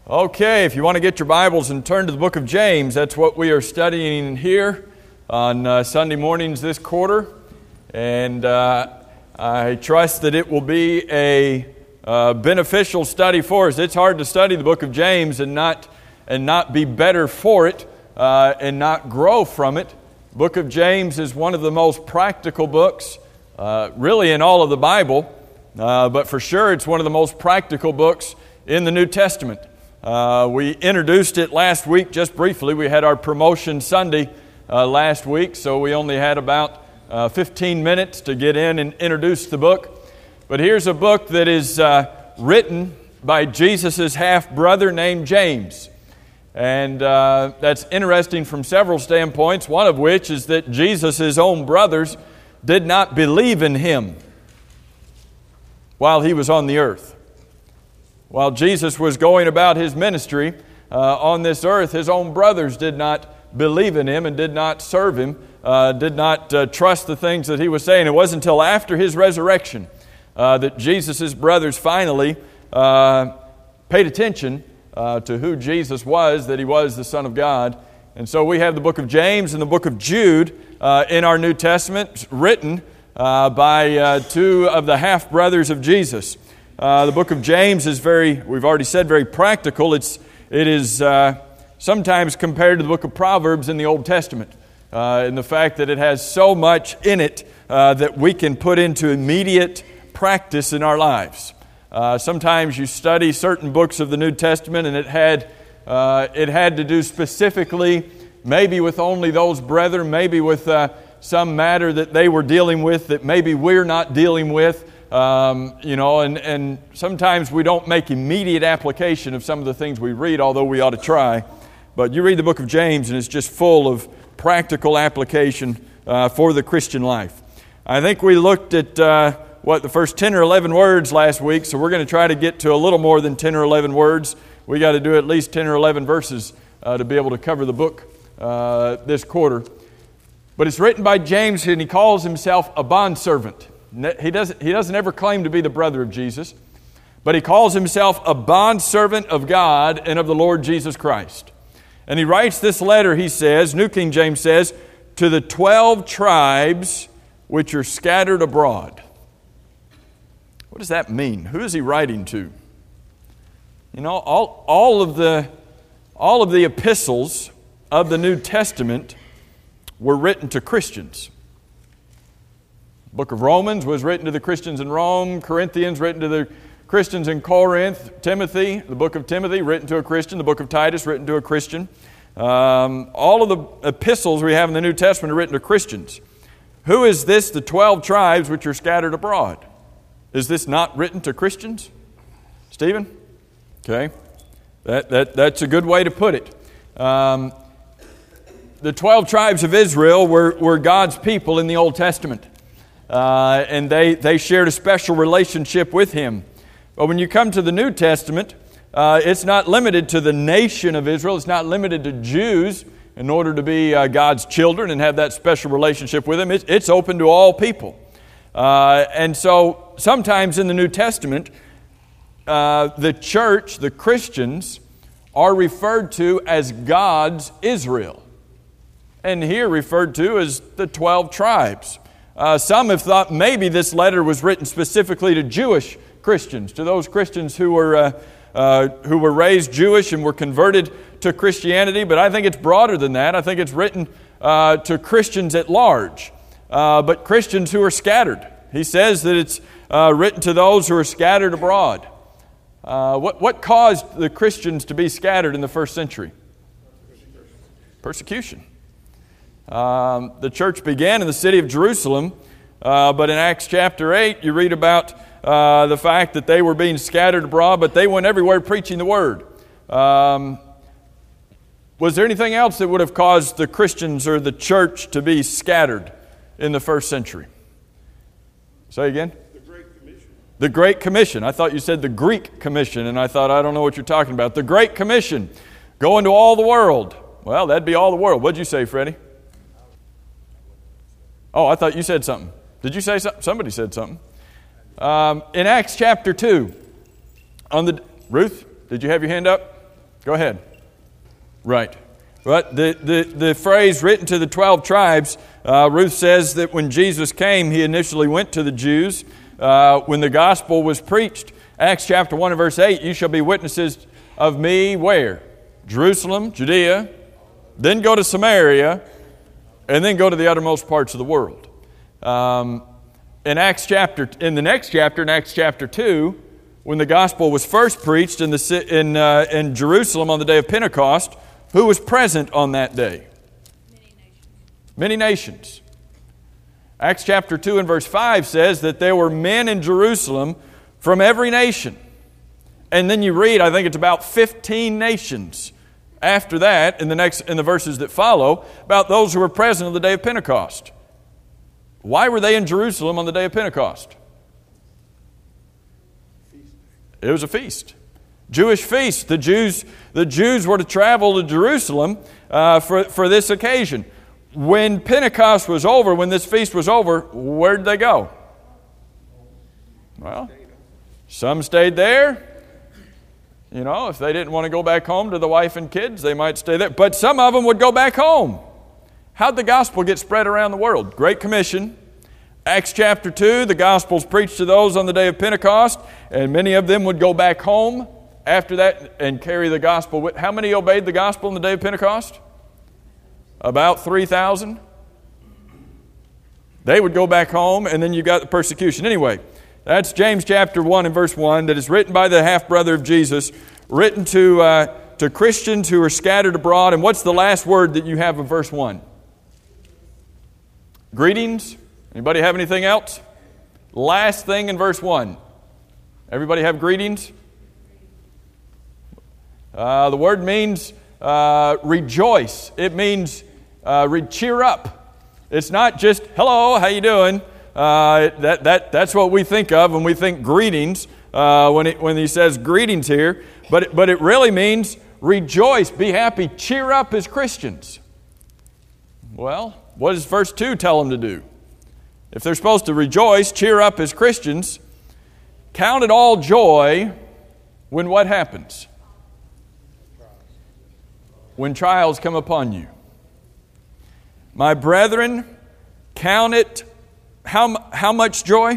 Okay, if you want to get your Bibles and turn to the book of James, that's what we are studying here on Sunday mornings this quarter. And I trust that it will be a beneficial study for us. It's hard to study the book of James and not be better for it and not grow from it. The book of James is one of the most practical books really in all of the Bible, but for sure it's one of the most practical books in the New Testament. We introduced it last week just briefly. We had our promotion Sunday last week, so we only had about 15 minutes to get in and introduce the book. But here's a book that is written by Jesus' half-brother named James. And that's interesting from several standpoints, one of which is that Jesus' own brothers did not believe in him while he was on the earth. While Jesus was going about his ministry on this earth, his own brothers did not believe in him and did not serve him, did not trust the things that he was saying. It wasn't until after his resurrection that Jesus' brothers finally paid attention to who Jesus was, that he was the Son of God. And so we have the book of James and the book of Jude in our New Testament, written by two of the half-brothers of Jesus. The book of James is we've already said, very practical. It is sometimes compared to the book of Proverbs in the Old Testament, in the fact that it has so much in it that we can put into immediate practice in our lives. Sometimes you study certain books of the New Testament and it had to do specifically maybe with only those brethren, maybe with some matter that they were dealing with that maybe we're not dealing with. And sometimes we don't make immediate application of some of the things we read, although we ought to try. But you read the book of James and it's just full of practical application for the Christian life. I think we looked at the first 10 or 11 words last week, so we're going to try to get to a little more than 10 or 11 words. We got to do at least 10 or 11 verses to be able to cover the book this quarter. But it's written by James and he calls himself a bondservant. He doesn't ever claim to be the brother of Jesus, but he calls himself a bondservant of God and of the Lord Jesus Christ. And he writes this letter, he says, New King James says, to the 12 tribes which are scattered abroad. What does that mean? Who is he writing to? You know, all of the epistles of the New Testament were written to Christians. The book of Romans was written to the Christians in Rome. Corinthians written to the Christians in Corinth. Timothy, the book of Timothy, written to a Christian. The book of Titus, written to a Christian. All of the epistles we have in the New Testament are written to Christians. Who is this, the 12 tribes which are scattered abroad? Is this not written to Christians? Stephen? Okay. That's a good way to put it. The 12 tribes of Israel were God's people in the Old Testament. And they shared a special relationship with him. But when you come to the New Testament, it's not limited to the nation of Israel. It's not limited to Jews in order to be God's children and have that special relationship with him. It's open to all people. And so sometimes in the New Testament, the church, the Christians, are referred to as God's Israel. And here referred to as the 12 tribes. Some have thought maybe this letter was written specifically to Jewish Christians, to those Christians who were raised Jewish and were converted to Christianity. But I think it's broader than that. I think it's written to Christians at large, but Christians who are scattered. He says that it's written to those who are scattered abroad. What caused the Christians to be scattered in the first century? Persecution. The church began in the city of Jerusalem, but in Acts chapter 8, you read about the fact that they were being scattered abroad, but they went everywhere preaching the word. Was there anything else that would have caused the Christians or the church to be scattered in the first century? Say again? The Great Commission. The Great Commission. I thought you said the Greek Commission, and I thought, I don't know what you're talking about. The Great Commission. Go into all the world. Well, that'd be all the world. What'd you say, Freddie? Oh, I thought you said something. Did you say something? Somebody said something. In Acts chapter 2, Ruth, did you have your hand up? Go ahead. Right. But the phrase written to the 12 tribes, Ruth says that when Jesus came, he initially went to the Jews. When the gospel was preached, Acts chapter 1 and verse 8, you shall be witnesses of me where? Jerusalem, Judea, then go to Samaria, and then go to the uttermost parts of the world. In the next chapter, in Acts chapter 2, when the gospel was first preached in Jerusalem on the day of Pentecost, who was present on that day? Many nations. Acts chapter 2 and verse 5 says that there were men in Jerusalem from every nation. And then you read, I think it's about 15 nations after that, in the verses that follow, about those who were present on the day of Pentecost. Why were they in Jerusalem on the day of Pentecost? It was a feast. Jewish feast. The Jews were to travel to Jerusalem for this occasion. When Pentecost was over, when this feast was over, where did they go? Well, some stayed there. You know, if they didn't want to go back home to the wife and kids, they might stay there. But some of them would go back home. How'd the gospel get spread around the world? Great Commission. Acts chapter 2, the gospel's preached to those on the day of Pentecost, and many of them would go back home after that and carry the gospel. How many obeyed the gospel on the day of Pentecost? About 3,000. They would go back home, and then you got the persecution. Anyway, that's James chapter 1 and verse 1, that is written by the half-brother of Jesus, written to Christians who are scattered abroad. And what's the last word that you have in verse 1? Greetings. Anybody have anything else? Last thing in verse 1. Everybody have greetings? The word means rejoice. It means cheer up. It's not just, hello, how you doing? That's what we think of when we think greetings, when he says greetings here. But it really means rejoice, be happy, cheer up as Christians. Well, what does verse 2 tell them to do? If they're supposed to rejoice, cheer up as Christians, count it all joy when what happens? When trials come upon you. My brethren, count it how much joy?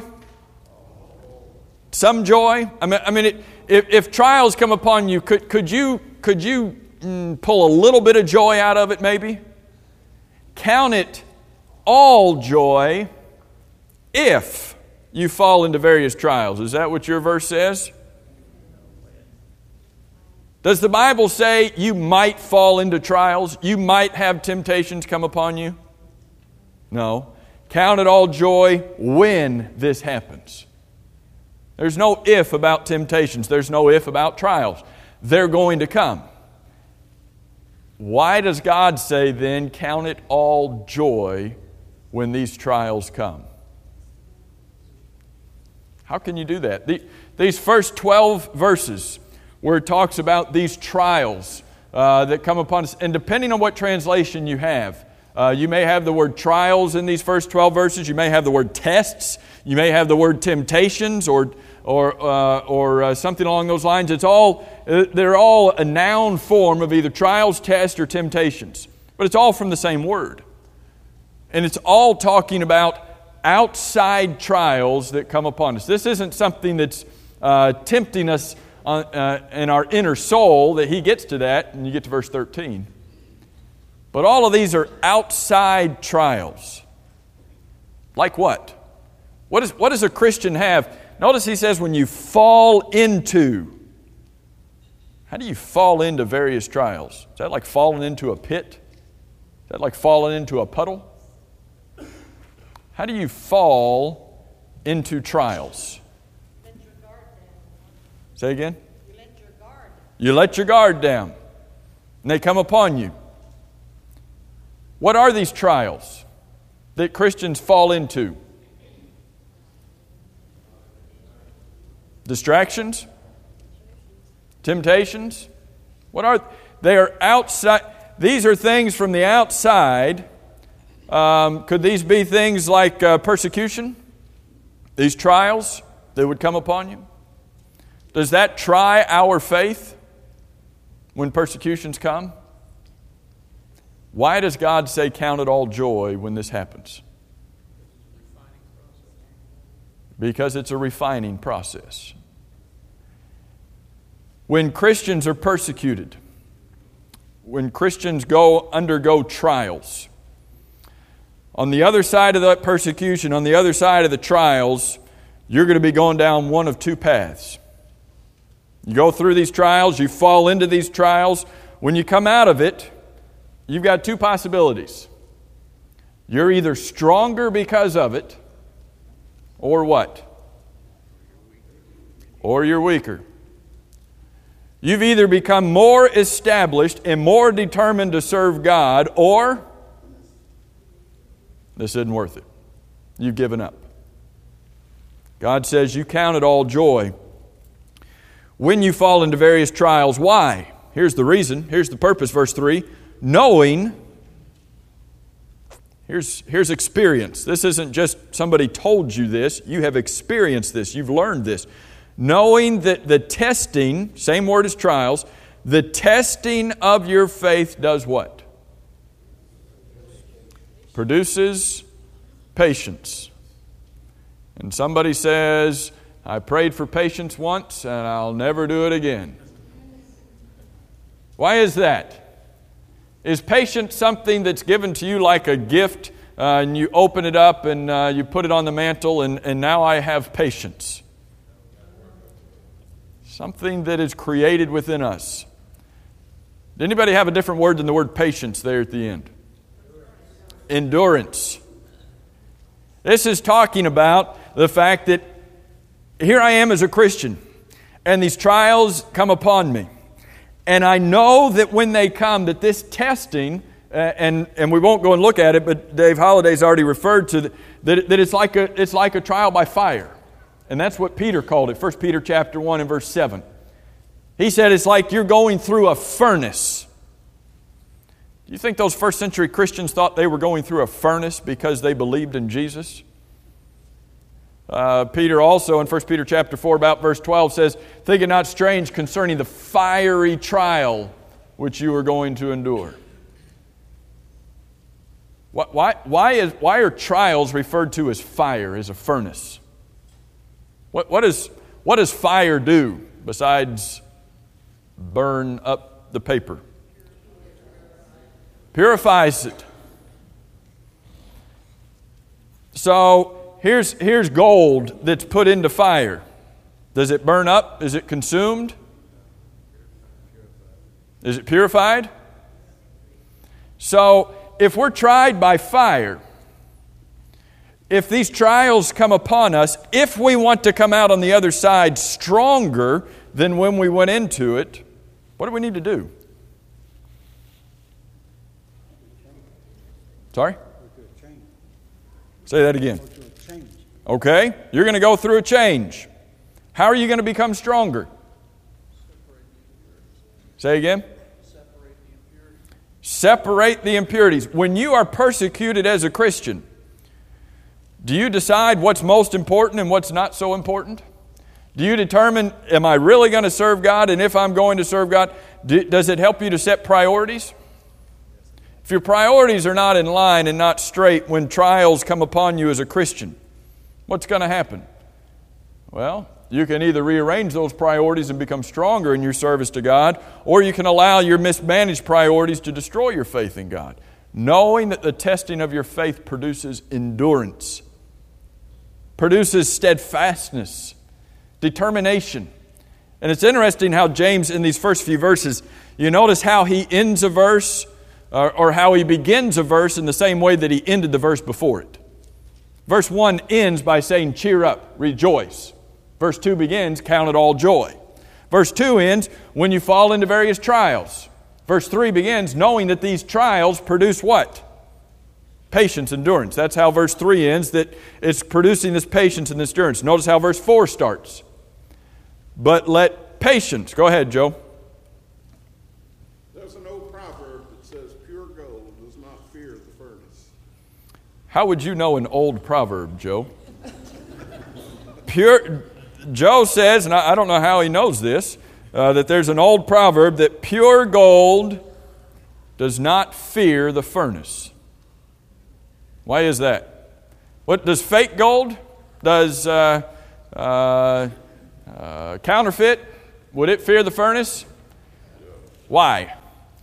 Some joy? I mean, if trials come upon you, could you pull a little bit of joy out of it maybe? Count it all joy if you fall into various trials. Is that what your verse says? Does the Bible say you might fall into trials? You might have temptations come upon you? No. Count it all joy when this happens. There's no if about temptations. There's no if about trials. They're going to come. Why does God say then, count it all joy when these trials come? How can you do that? These first 12 verses where it talks about these trials that come upon us, and depending on what translation you have, you may have the word trials in these first 12 verses. You may have the word tests. You may have the word temptations or something along those lines. They're all a noun form of either trials, tests, or temptations. But it's all from the same word. And it's all talking about outside trials that come upon us. This isn't something that's tempting us in our inner soul, that he gets to that, and you get to verse 13. But all of these are outside trials. Like what? What does a Christian have? Notice he says when you fall into. How do you fall into various trials? Is that like falling into a pit? Is that like falling into a puddle? How do you fall into trials? Let your guard down. Say again? You let your guard down. You let your guard down. And they come upon you. What are these trials that Christians fall into? Distractions? Temptations? They are outside. These are things from the outside. Could these be things like persecution? These trials that would come upon you? Does that try our faith? when persecutions come? Why does God say count it all joy when this happens? Because it's a refining process. When Christians are persecuted, when Christians undergo trials, on the other side of that persecution, on the other side of the trials, you're going to be going down one of two paths. You go through these trials, you fall into these trials. When you come out of it, you've got two possibilities. You're either stronger because of it, or what? Or you're weaker. You've either become more established and more determined to serve God, or this isn't worth it. You've given up. God says you count it all joy when you fall into various trials. Why? Here's the reason. Here's the purpose, verse 3. Knowing, here's experience. This isn't just somebody told you this. You have experienced this. You've learned this. Knowing that the testing, same word as trials, the testing of your faith does what? Produces patience. And somebody says, I prayed for patience once and I'll never do it again. Why is that? Is patience something that's given to you like a gift and you open it up and you put it on the mantle and now I have patience? Something that is created within us. Did anybody have a different word than the word patience there at the end? Endurance. This is talking about the fact that here I am as a Christian, and these trials come upon me. And I know that when they come, that this testing, and we won't go and look at it, but Dave Holliday's already referred to that it's like a trial by fire. And that's what Peter called it, 1 Peter chapter 1 and verse 7. He said it's like you're going through a furnace. Do you think those first century Christians thought they were going through a furnace because they believed in Jesus? Peter also in 1 Peter chapter 4 about verse 12 says, think it not strange concerning the fiery trial which you are going to endure. Why are trials referred to as fire, as a furnace? What does fire do besides burn up the paper? Purifies it. So here's gold that's put into fire. Does it burn up? Is it consumed? Is it purified? So if we're tried by fire, if these trials come upon us, if we want to come out on the other side stronger than when we went into it, what do we need to do? Sorry? Say that again. Okay, you're going to go through a change. How are you going to become stronger? Say again. Separate the impurities. When you are persecuted as a Christian, do you decide what's most important and what's not so important? Do you determine, am I really going to serve God? And if I'm going to serve God, does it help you to set priorities? If your priorities are not in line and not straight when trials come upon you as a Christian, what's going to happen? Well, you can either rearrange those priorities and become stronger in your service to God, or you can allow your mismanaged priorities to destroy your faith in God, knowing that the testing of your faith produces endurance, produces steadfastness, determination. And it's interesting how James, in these first few verses, you notice how he ends a verse or how he begins a verse in the same way that he ended the verse before it. Verse 1 ends by saying, cheer up, rejoice. Verse 2 begins, count it all joy. Verse 2 ends, when you fall into various trials. Verse 3 begins, knowing that these trials produce what? Patience, endurance. That's how verse 3 ends, that it's producing this patience and this endurance. Notice how verse 4 starts. But let patience, go ahead, Joe. There's an old proverb that says, pure gold does not fear the furnace. How would you know an old proverb, Joe? Joe says, and I don't know how he knows this, that there's an old proverb that pure gold does not fear the furnace. Why is that? What does fake gold? Does counterfeit? Would it fear the furnace? Why?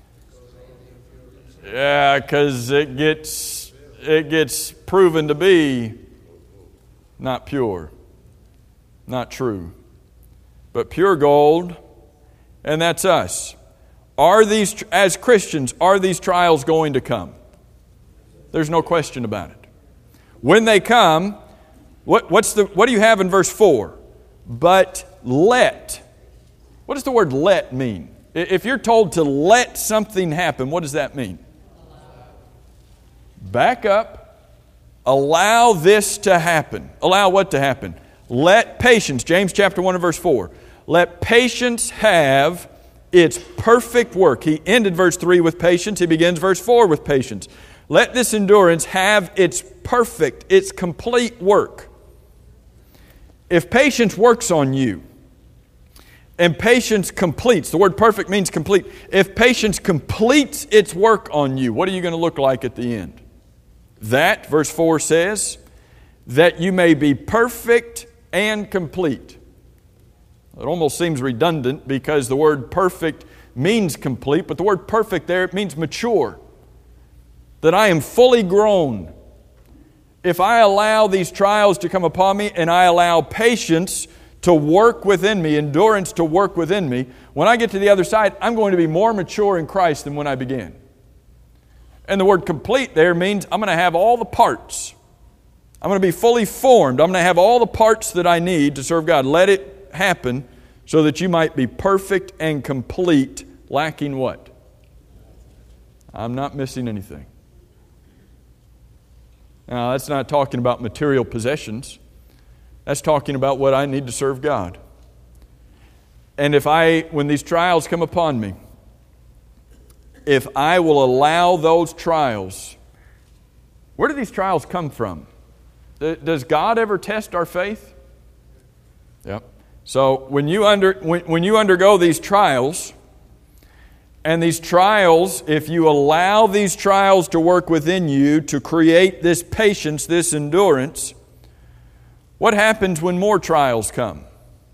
Yeah, because it gets proven to be not pure, not true. But pure gold, and that's us. As Christians, are these trials going to come? There's no question about it. When they come, what do you have in verse 4? But let. What does the word let mean? If you're told to let something happen, what does that mean? Back up. Allow this to happen. Allow what to happen? Let patience, James chapter 1 and verse 4. Let patience have its perfect work. He ended verse 3 with patience. He begins verse 4 with patience. Let this endurance have its perfect, its complete work. If patience works on you, and patience completes, the word perfect means complete. If patience completes its work on you, what are you going to look like at the end? That, verse 4 says, that you may be perfect and complete. It almost seems redundant because the word perfect means complete, but the word perfect there, it means mature. That I am fully grown. If I allow these trials to come upon me and I allow patience to work within me, endurance to work within me, when I get to the other side, I'm going to be more mature in Christ than when I began. And the word complete there means I'm going to have all the parts. I'm going to be fully formed. I'm going to have all the parts that I need to serve God. Let it happen so that you might be perfect and complete, lacking what? I'm not missing anything. Now, that's not talking about material possessions. That's talking about what I need to serve God. And when these trials come upon me, if I will allow those trials, where do these trials come from? Does God ever test our faith? Yep. So when you undergo these trials, and these trials, if you allow these trials to work within you to create this patience, this endurance, what happens when more trials come?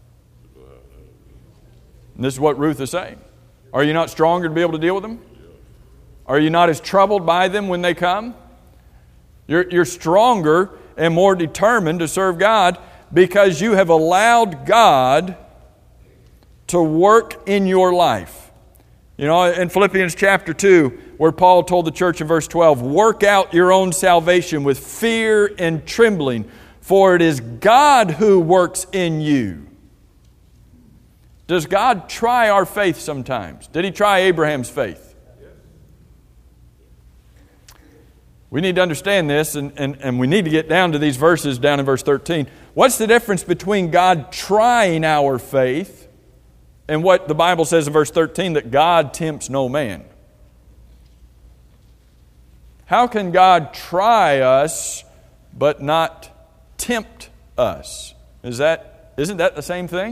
And this is what Ruth is saying. Are you not stronger to be able to deal with them? Are you not as troubled by them when they come? You're stronger and more determined to serve God because you have allowed God to work in your life. You know, in Philippians chapter 2, where Paul told the church in verse 12, work out your own salvation with fear and trembling, for it is God who works in you. Does God try our faith sometimes? Did He try Abraham's faith? We need to understand this, and we need to get down to these verses down in verse 13. What's the difference between God trying our faith and what the Bible says in verse 13, that God tempts no man? How can God try us but not tempt us? Isn't that the same thing?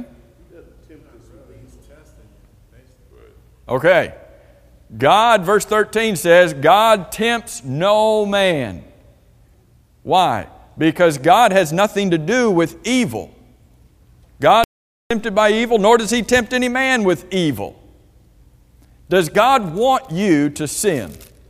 Okay. God, verse 13 says, God tempts no man. Why? Because God has nothing to do with evil. God is not tempted by evil, nor does He tempt any man with evil. Does God want you to sin?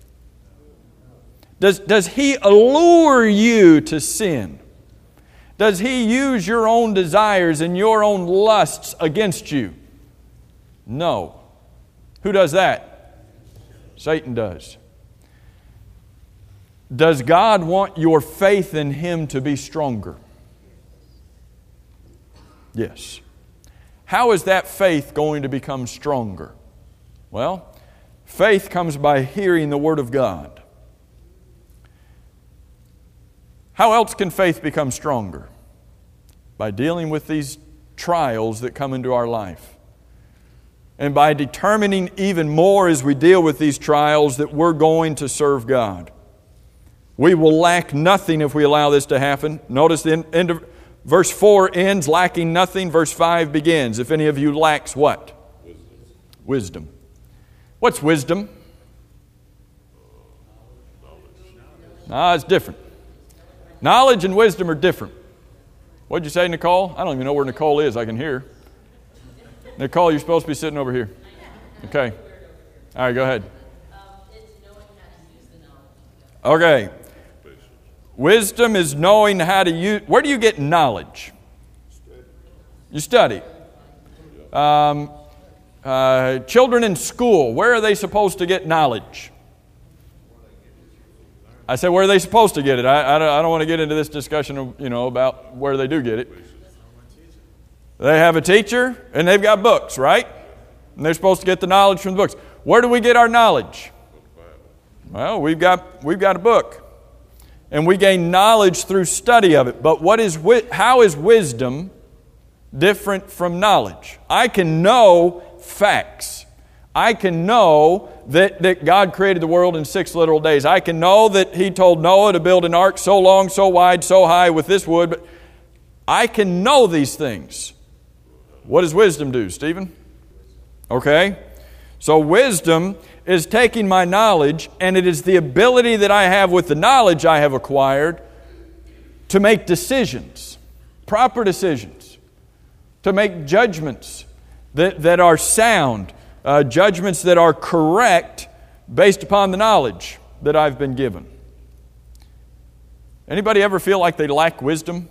Does He allure you to sin? Does He use your own desires and your own lusts against you? No. Who does that? Satan does. Does God want your faith in Him to be stronger? Yes. How is that faith going to become stronger? Well, faith comes by hearing the Word of God. How else can faith become stronger? By dealing with these trials that come into our life. And by determining even more as we deal with these trials that we're going to serve God. We will lack nothing if we allow this to happen. Notice the end of verse 4 ends, lacking nothing. Verse 5 begins. If any of you lacks what? wisdom. What's wisdom? It's different. Knowledge and wisdom are different. What'd you say, Nicole? I don't even know where Nicole is. I can hear. Nicole, you're supposed to be sitting over here. Okay. All right, go ahead. It's knowing how to use the knowledge. Okay. Wisdom is knowing how to use. Where do you get knowledge? You study. Children in school, where are they supposed to get knowledge? I said, where are they supposed to get it? I don't want to get into this discussion of, about where they do get it. They have a teacher and they've got books, right? And they're supposed to get the knowledge from the books. Where do we get our knowledge? Well, we've got a book. And we gain knowledge through study of it. But how is wisdom different from knowledge? I can know facts. I can know that God created the world in 6 literal days. I can know that He told Noah to build an ark so long, so wide, so high with this wood. But I can know these things. What does wisdom do, Stephen? Okay. So wisdom is taking my knowledge, and it is the ability that I have with the knowledge I have acquired to make decisions, proper decisions, to make judgments that are sound, judgments that are correct based upon the knowledge that I've been given. Anybody ever feel like they lack wisdom?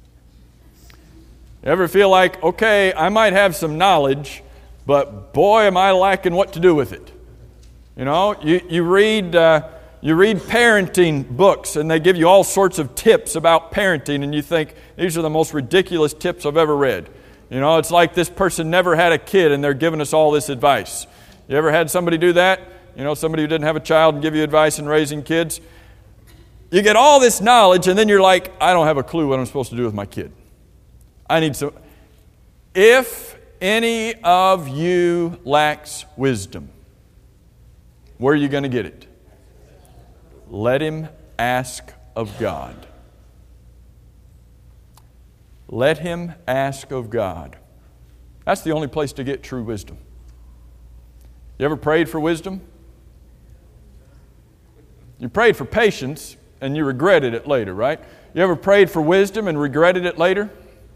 Ever feel like, okay, I might have some knowledge, but boy, am I lacking what to do with it. You read parenting books, and they give you all sorts of tips about parenting, and you think, these are the most ridiculous tips I've ever read. It's like this person never had a kid, and they're giving us all this advice. You ever had somebody do that? Somebody who didn't have a child and give you advice in raising kids? You get all this knowledge, and then you're like, I don't have a clue what I'm supposed to do with my kid. I need some. If any of you lacks wisdom, where are you going to get it? Let him ask of God. Let him ask of God. That's the only place to get true wisdom. You ever prayed for wisdom? You prayed for patience and you regretted it later, right? You ever prayed for wisdom and regretted it later?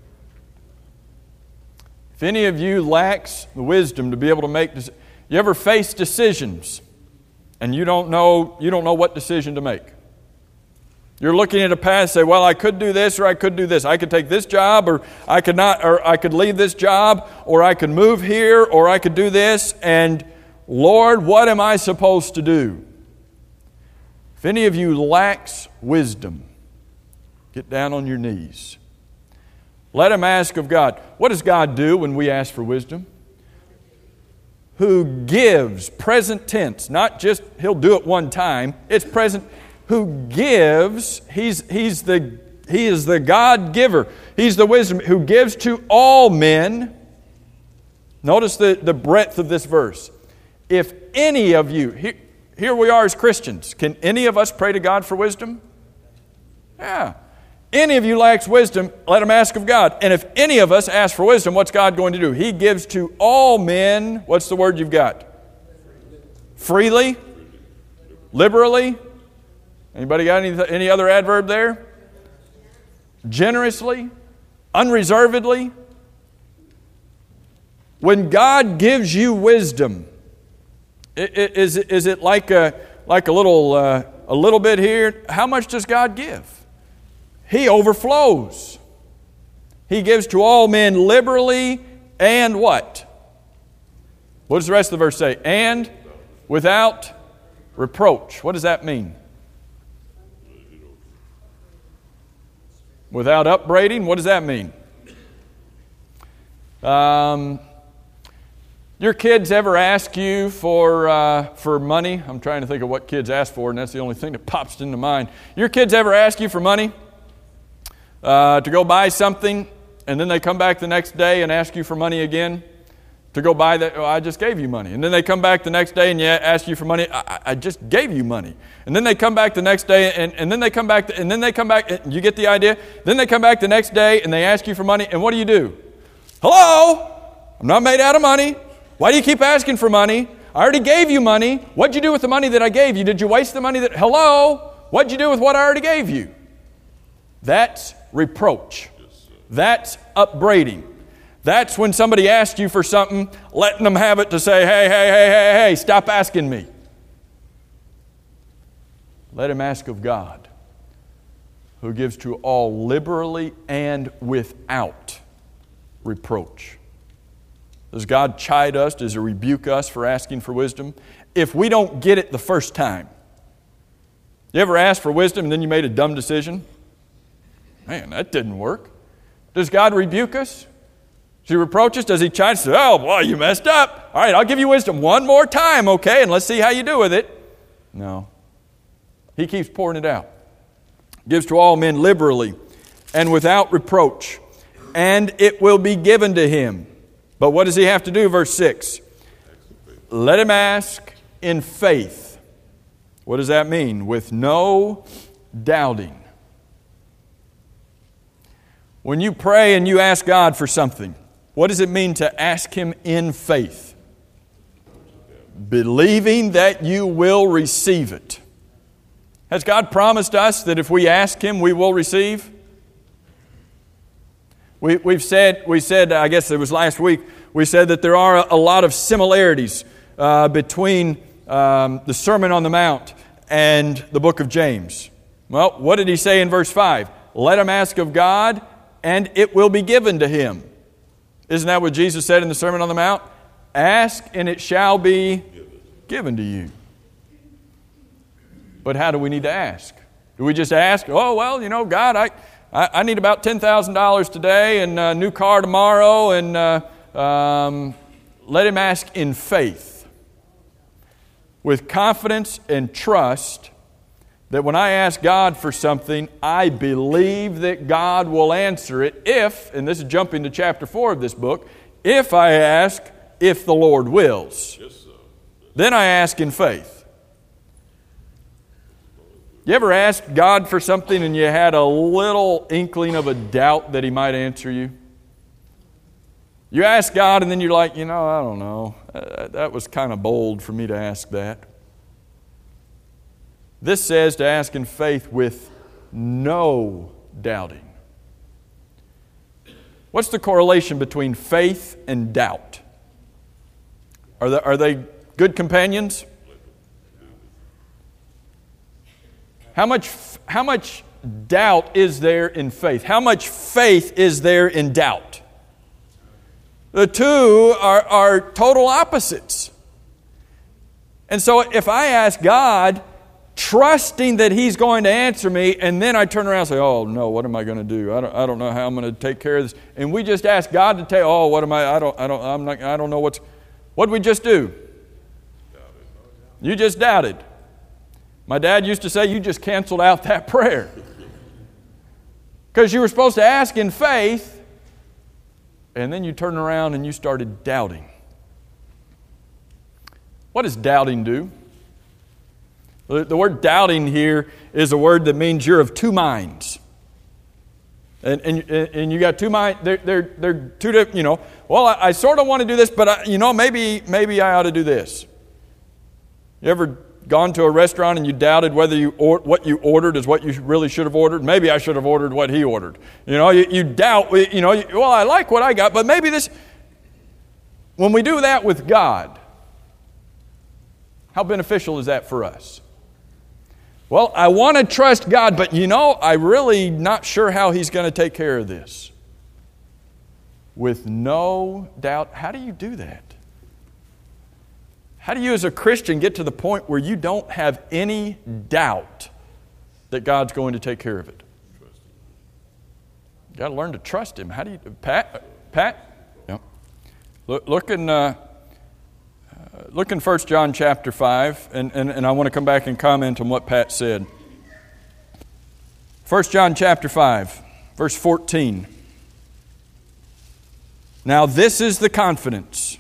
If any of you lacks the wisdom to be able to make decisions, you ever face decisions and you don't know what decision to make? You're looking at a path and say, well, I could do this or I could do this. I could take this job or I could not, or I could leave this job or I could move here or I could do this. And Lord, what am I supposed to do? If any of you lacks wisdom, get down on your knees. Let him ask of God. What does God do when we ask for wisdom? Who gives, present tense, not just he'll do it one time, it's present. Who gives, he is the God giver. He's the wisdom who gives to all men. Notice the breadth of this verse. If any of you, here we are as Christians, can any of us pray to God for wisdom? Yeah. Any of you lacks wisdom, let him ask of God. And if any of us ask for wisdom, what's God going to do? He gives to all men, what's the word you've got? Freely? Liberally? Anybody got any other adverb there? Generously? Unreservedly? When God gives you wisdom, is it like a little bit here? How much does God give? He overflows. He gives to all men liberally and what? What does the rest of the verse say? And without reproach. What does that mean? Without upbraiding? What does that mean? Your kids ever ask you for money? I'm trying to think of what kids ask for, and that's the only thing that pops into mind. Your kids ever ask you for money to go buy something, and then they come back the next day and ask you for money again to go buy that? Oh, I just gave you money. And then they come back the next day and ask you for money. I just gave you money. And then they come back the next day, and then they come back, and then they come back. You get the idea? Then they come back the next day and they ask you for money, and what do? Hello? I'm not made out of money. Why do you keep asking for money? I already gave you money. What'd you do with the money that I gave you? Did you waste the money that... Hello? What'd you do with what I already gave you? That's reproach. That's upbraiding. That's when somebody asks you for something, letting them have it to say, hey, stop asking me. Let him ask of God, who gives to all liberally and without reproach. Does God chide us? Does He rebuke us for asking for wisdom? If we don't get it the first time, you ever asked for wisdom and then you made a dumb decision? Man, that didn't work. Does God rebuke us? Does He reproach us? Does He chide us? Oh, boy, you messed up. All right, I'll give you wisdom one more time, okay, and let's see how you do with it. No. He keeps pouring it out. Gives to all men liberally and without reproach, and it will be given to him. But what does he have to do? Verse 6. Let him ask in faith. What does that mean? With no doubting. When you pray and you ask God for something, what does it mean to ask Him in faith? Believing that you will receive it. Has God promised us that if we ask Him, we will receive? We said, I guess it was last week, we said that there are a lot of similarities between the Sermon on the Mount and the book of James. Well, what did he say in verse 5? Let him ask of God, and it will be given to him. Isn't that what Jesus said in the Sermon on the Mount? Ask, and it shall be given to you. But how do we need to ask? Do we just ask, oh, well, God, I need about $10,000 today and a new car tomorrow, and let him ask in faith, with confidence and trust that when I ask God for something, I believe that God will answer it if, and this is jumping to chapter 4 of this book, if I ask, if the Lord wills. Yes, sir. Then I ask in faith. You ever asked God for something and you had a little inkling of a doubt that He might answer you? You ask God and then you're like, I don't know. That was kind of bold for me to ask that. This says to ask in faith with no doubting. What's the correlation between faith and doubt? Are they good companions? How much doubt is there in faith? How much faith is there in doubt? The two are total opposites. And so if I ask God, trusting that He's going to answer me, and then I turn around and say, oh no, what am I going to do? I don't know how I'm going to take care of this. And we just ask God to tell, oh, what am I don't know what did we just do? You just doubted. My dad used to say, you just canceled out that prayer. Because you were supposed to ask in faith, and then you turned around and you started doubting. What does doubting do? The word doubting here is a word that means you're of two minds. And you got two minds. They're two different, well, I sort of want to do this, but maybe I ought to do this. You ever gone to a restaurant and you doubted whether what you ordered is what you really should have ordered? Maybe I should have ordered what he ordered. You doubt, well, I like what I got, but maybe this. When we do that with God, how beneficial is that for us? Well, I want to trust God, but I'm really not sure how He's going to take care of this. With no doubt, how do you do that? How do you as a Christian get to the point where you don't have any doubt that God's going to take care of it? You've got to learn to trust Him. How do you, Pat? Yeah. Look in 1 John chapter 5, and I want to come back and comment on what Pat said. 1 John chapter 5, verse 14. Now this is the confidence.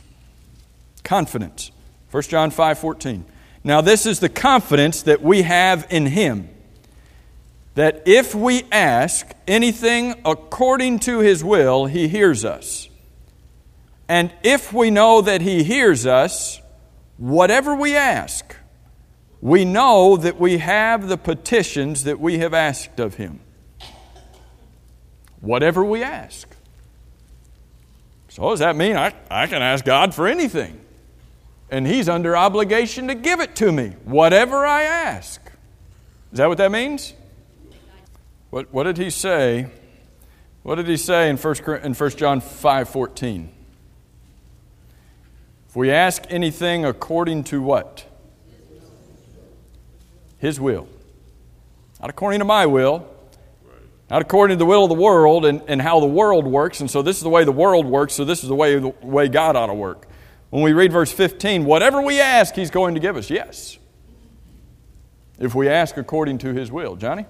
1 John 5:14. Now this is the confidence that we have in Him, that if we ask anything according to His will, He hears us. And if we know that He hears us, whatever we ask, we know that we have the petitions that we have asked of Him. Whatever we ask. So does that mean I can ask God for anything? And He's under obligation to give it to me, whatever I ask. Is that what that means? What did He say? What did He say in 1 John 5:14? If we ask anything according to what? His will. Not according to my will. Not according to the will of the world and how the world works. And so this is the way the world works, so this is the way God ought to work. When we read verse 15, whatever we ask, He's going to give us. Yes. If we ask according to His will. Johnny?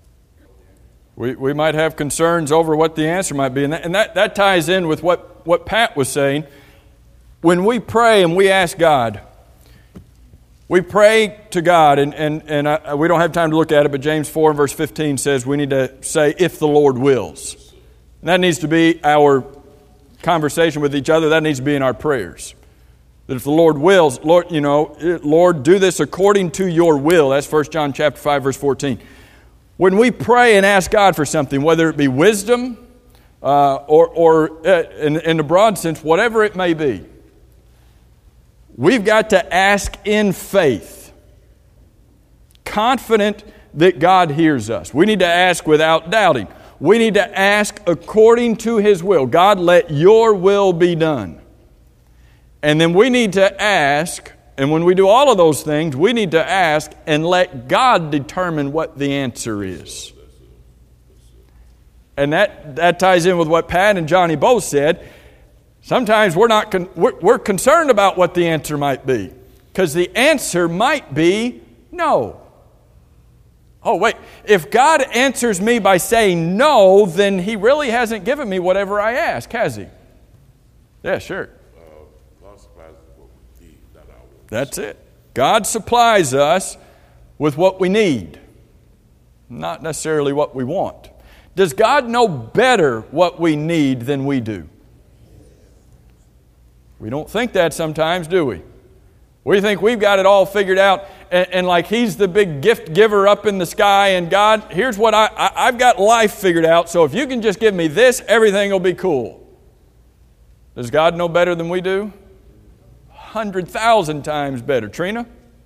We might have concerns over what the answer might be. And that ties in with what Pat was saying. When we pray and we ask God, we pray to God, and we don't have time to look at it, but James 4 verse 15 says we need to say, if the Lord wills. And that needs to be our conversation with each other. That needs to be in our prayers. That if the Lord wills, Lord, do this according to your will. That's 1 John chapter 5 verse 14. When we pray and ask God for something, whether it be wisdom or in the broad sense, whatever it may be, we've got to ask in faith, confident that God hears us. We need to ask without doubting. We need to ask according to His will. God, let your will be done. And then we need to ask, and when we do all of those things, we need to ask and let God determine what the answer is. And that ties in with what Pat and Johnny both said. Sometimes we're concerned about what the answer might be, because the answer might be no. Oh, wait. If God answers me by saying no, then He really hasn't given me whatever I ask, has He? Yeah, sure. God supplies what we need, not our wants. That's it. God supplies us with what we need, not necessarily what we want. Does God know better what we need than we do? We don't think that sometimes, do we? We think we've got it all figured out and like He's the big gift giver up in the sky, and God, here's what I've got life figured out, so if you can just give me this, everything will be cool. Does God know better than we do? 100,000 times better. Trina?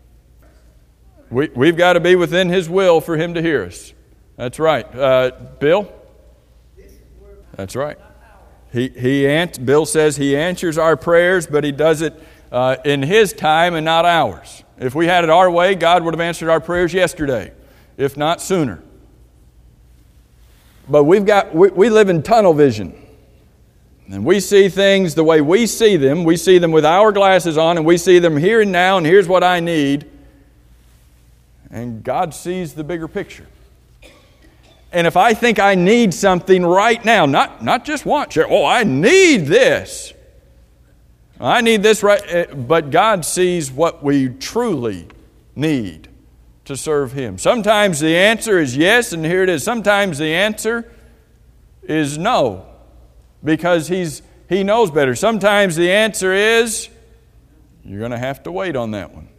We've got to be within His will for Him to hear us. That's right. Bill? That's right. Bill says He answers our prayers, but He does it in His time and not ours. If we had it our way, God would have answered our prayers yesterday, if not sooner. But we live in tunnel vision. And we see things the way we see them. We see them with our glasses on, and we see them here and now, and here's what I need. And God sees the bigger picture. And if I think I need something right now, not just once, I need this. I need this right, but God sees what we truly need to serve Him. Sometimes the answer is yes, and here it is. Sometimes the answer is no, because He knows better. Sometimes the answer is, you're going to have to wait on that one.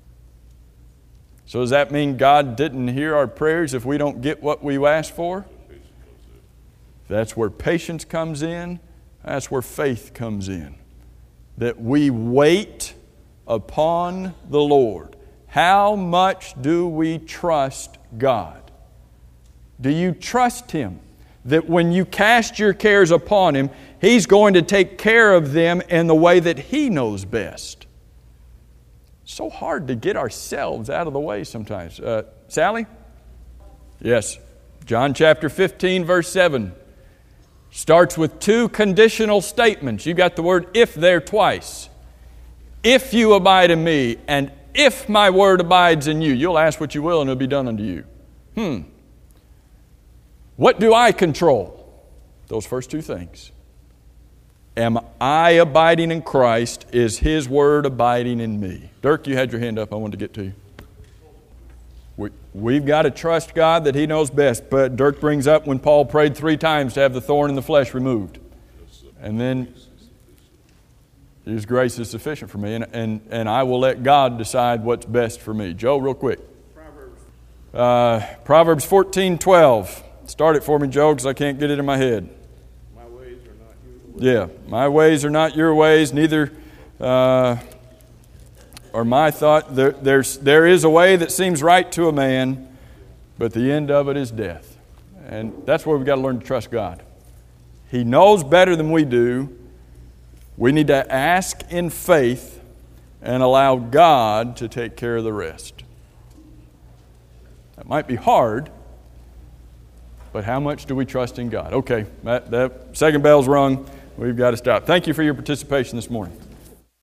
So does that mean God didn't hear our prayers if we don't get what we asked for? That's where patience comes in. That's where faith comes in. That we wait upon the Lord. How much do we trust God? Do you trust Him that when you cast your cares upon Him, He's going to take care of them in the way that He knows best? So hard to get ourselves out of the way sometimes. Sally? Yes. John chapter 15, verse 7 starts with two conditional statements. You got the word if there twice. If you abide in me, and if my word abides in you, you'll ask what you will, and it'll be done unto you. What do I control? Those first two things. Am I abiding in Christ? Is His word abiding in me? Dirk, you had your hand up. I wanted to get to you. We've got to trust God that He knows best. But Dirk brings up when Paul prayed 3 times to have the thorn in the flesh removed. And then His grace is sufficient for me, and I will let God decide what's best for me. Joe, real quick. Proverbs 14:12. Start it for me, Joe, because I can't get it in my head. My ways are not your ways. Yeah, my ways are not your ways, neither are my thought. There is a way that seems right to a man, but the end of it is death. And that's where we've got to learn to trust God. He knows better than we do. We need to ask in faith and allow God to take care of the rest. That might be hard, but how much do we trust in God? Okay, that second bell's rung. We've got to stop. Thank you for your participation this morning.